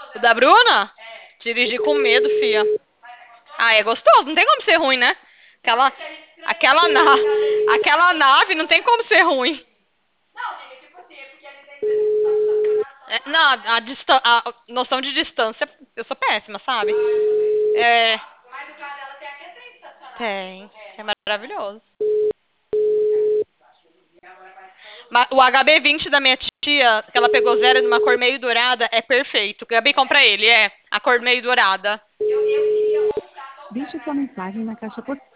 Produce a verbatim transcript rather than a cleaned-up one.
O da Bruna? Dirigir com medo, fia. Ah, é gostoso, não tem como ser ruim, né? Aquela, aquela, na, aquela nave não tem como ser ruim. É, não, a, distan- a noção de distância, eu sou péssima, sabe? É, tem. É maravilhoso. Ma- O H B vinte da minha tia, que ela pegou zero numa cor meio dourada, é perfeito. Gabi, compra ele, é. A cor meio dourada. Deixe sua mensagem na caixa postal.